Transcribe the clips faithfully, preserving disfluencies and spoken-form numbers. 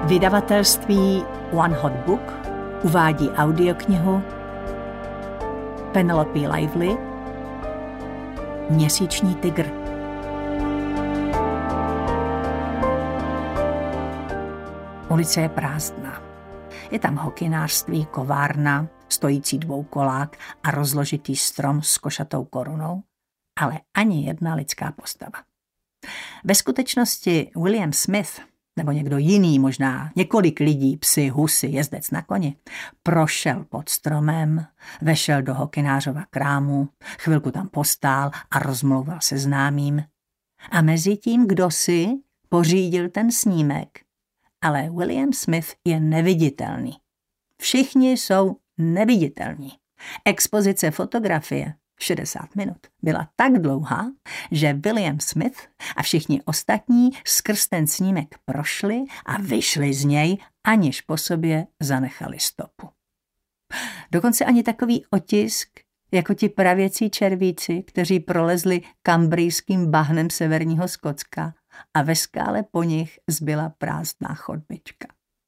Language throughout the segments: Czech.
Vydavatelství One Hot Book uvádí audioknihu Penelope Lively Měsíční tygr. Ulice je prázdná. Je tam hokynářství, kovárna, stojící dvoukolák a rozložitý strom s košatou korunou, ale ani jedna lidská postava. Ve skutečnosti William Smith, nebo někdo jiný, možná několik lidí, psi, husy, jezdec na koni, prošel pod stromem, vešel do hokynářova krámu, chvilku tam postál a rozmlouval se známým. A mezi tím, kdo si pořídil ten snímek. Ale William Smith je neviditelný. Všichni jsou neviditelní. Expozice fotografie šedesát minut byla tak dlouhá, že William Smith a všichni ostatní skrz ten snímek prošli a vyšli z něj, aniž po sobě zanechali stopu. Dokonce ani takový otisk, jako ti pravěcí červíci, kteří prolezli kambrijským bahnem severního Skotska a ve skále po nich zbyla prázdná chodbička.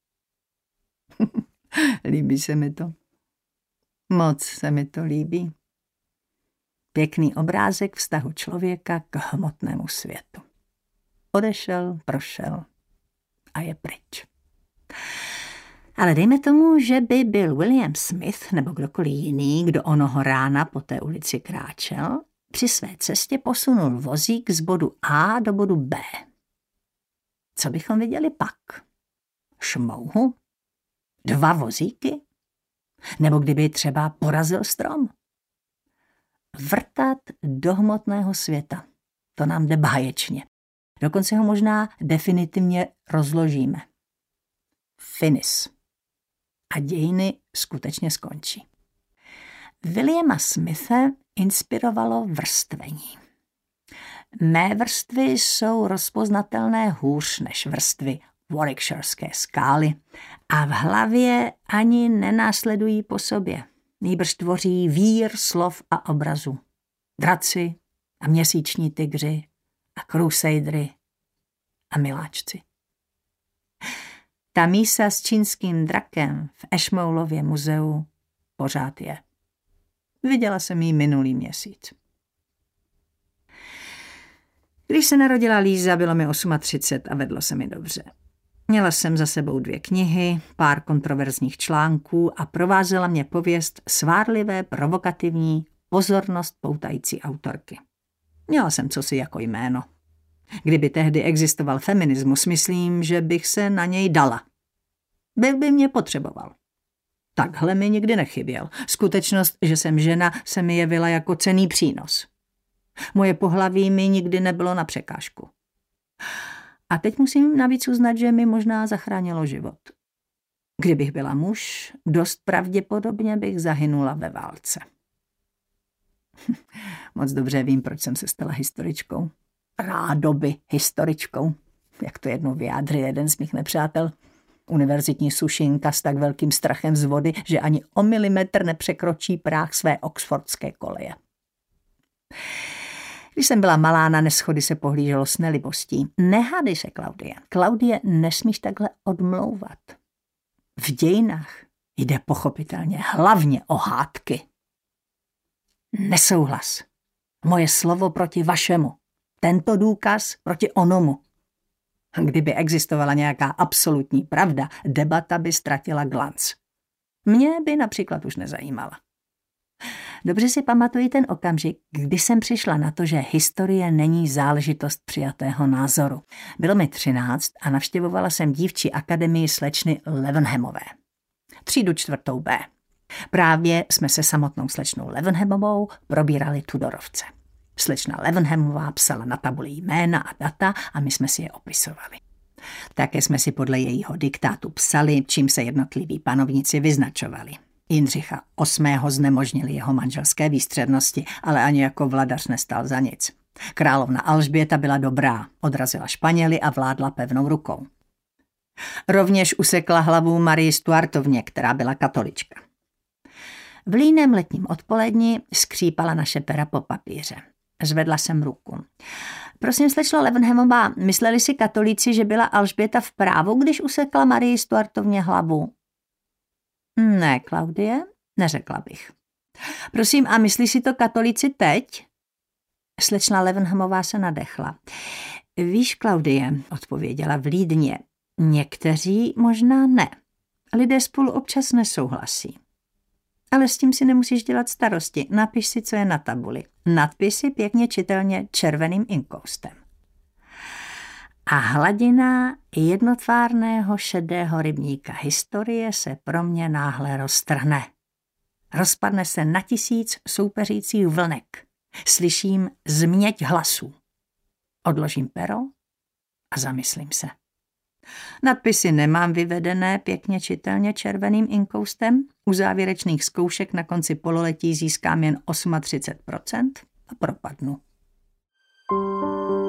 Líbí se mi to. Moc se mi to líbí. Pěkný obrázek vztahu člověka k hmotnému světu. Odešel, prošel a je pryč. Ale dejme tomu, že by byl William Smith nebo kdokoliv jiný, kdo onoho rána po té ulici kráčel, při své cestě posunul vozík z bodu A do bodu B. Co bychom viděli pak? Šmouhu? Dva vozíky? Nebo kdyby třeba porazil strom? Vrtat do hmotného světa. To nám jde báječně. Dokonce ho možná definitivně rozložíme. Finis. A dějiny skutečně skončí. Williama Smithe inspirovalo vrstvení. Mé vrstvy jsou rozpoznatelné hůř než vrstvy Warwickshirské skály a v hlavě ani nenásledují po sobě. Nýbrž tvoří vír slov a obrazů. Draci a měsíční tygři a crusadery a miláčci. Ta mísa s čínským drakem v Ashmoleově muzeu pořád je. Viděla jsem ji minulý měsíc. Když se narodila Líza, bylo mi třicet osm a vedlo se mi dobře. Měla jsem za sebou dvě knihy, pár kontroverzních článků a provázela mě pověst svárlivé, provokativní, pozornost poutající autorky. Měla jsem cosi jako jméno. Kdyby tehdy existoval feminismus, myslím, že bych se na něj dala. Byl by mě potřeboval. Takhle mi nikdy nechyběl. Skutečnost, že jsem žena, se mi jevila jako cenný přínos. Moje pohlaví mi nikdy nebylo na překážku. A teď musím navíc uznat, že mi možná zachránilo život. Kdybych byla muž, dost pravděpodobně bych zahynula ve válce. Moc dobře vím, proč jsem se stala historičkou. Rádoby historičkou, jak to jednou vyjádřil jeden z mých nepřátel. Univerzitní sušinka s tak velkým strachem z vody, že ani o milimetr nepřekročí práh své oxfordské koleje. Když jsem byla malá, na neschody se pohlíželo s nelibostí. Nehádej se, Klaudie. Klaudie, nesmíš takhle odmlouvat. V dějinách jde pochopitelně hlavně o hádky. Nesouhlas. Moje slovo proti vašemu. Tento důkaz proti onomu. Kdyby existovala nějaká absolutní pravda, debata by ztratila glanc. Mě by například už nezajímala. Dobře si pamatuji ten okamžik, kdy jsem přišla na to, že historie není záležitost přijatého názoru. Bylo mi třináct a navštěvovala jsem dívčí akademii slečny Levenhamové. Třídu čtvrtou B. Právě jsme se samotnou slečnou Levenhamovou probírali Tudorovce. Slečna Levenhamová psala na tabuli jména a data a my jsme si je opisovali. Také jsme si podle jejího diktátu psali, čím se jednotliví panovníci vyznačovali. Jindřicha osmého znemožnili jeho manželské výstřednosti, ale ani jako vladař nestal za nic. Královna Alžběta byla dobrá, odrazila Španěly a vládla pevnou rukou. Rovněž usekla hlavu Marii Stuartovně, která byla katolička. V líném letním odpoledni skřípala naše pera po papíře. Zvedla jsem ruku. Prosím, slečno Levenhamová, mysleli si katolíci, že byla Alžběta v právu, když usekla Marii Stuartovně hlavu? Ne, Klaudie, neřekla bych. Prosím, a myslí si to katolíci teď? Slečna Levenhamová se nadechla. Víš, Klaudie, odpověděla vlídně, někteří možná ne. Lidé spolu občas nesouhlasí. Ale s tím si nemusíš dělat starosti. Napiš si, co je na tabuli. Nadpis je pěkně čitelně červeným inkoustem. A hladina jednotvárného šedého rybníka historie se pro mě náhle roztrhne. Rozpadne se na tisíc soupeřících vlnek. Slyším změť hlasů. Odložím pero a zamyslím se. Nadpisy nemám vyvedené pěkně čitelně červeným inkoustem. U závěrečných zkoušek na konci pololetí získám jen třicet osm procent a propadnu.